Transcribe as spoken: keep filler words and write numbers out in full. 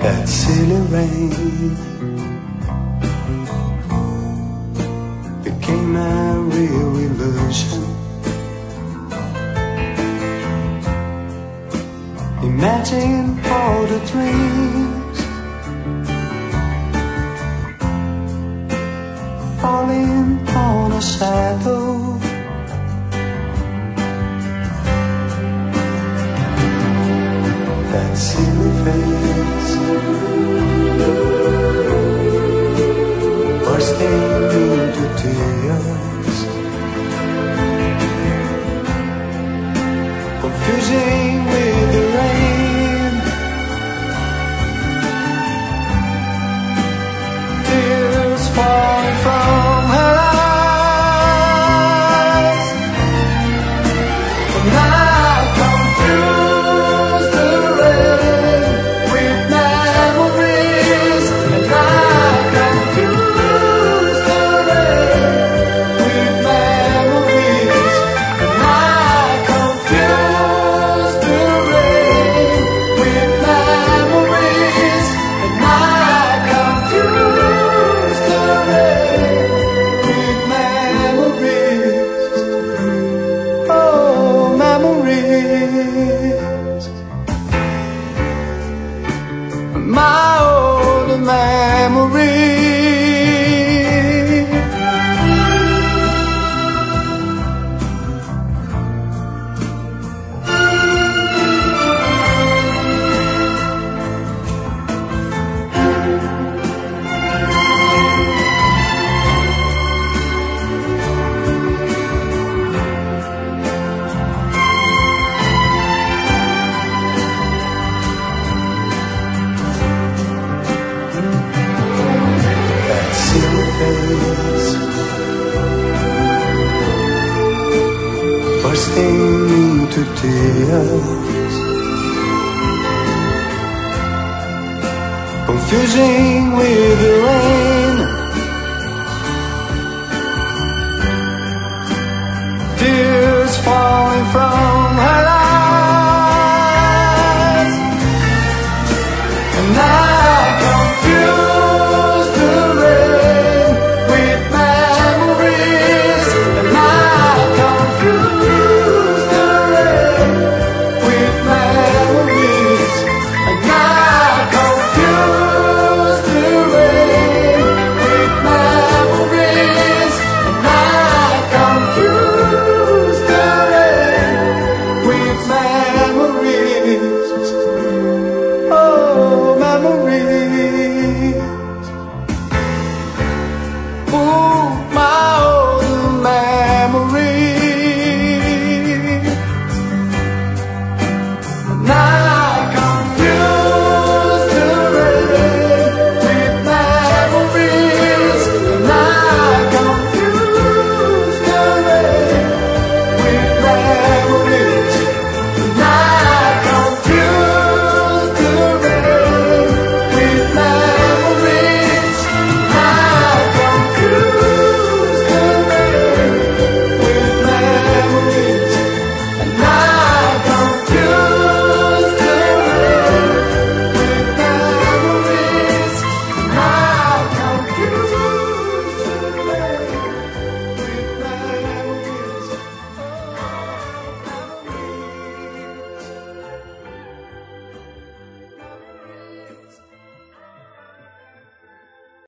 that silly rain became a real illusion. Imagine all the dreams falling on a shadow. That silly face bursting into tears, confusing with the rain, tears falling from her eyes, and I confuse the rain with memories, and I confuse the rain with memories, and I confuse the rain with memories, and I confuse the rain with memories. Oh, memories, my old memories. That silly face bursting into tears, confusing with the rain, tears falling from her eyes, and I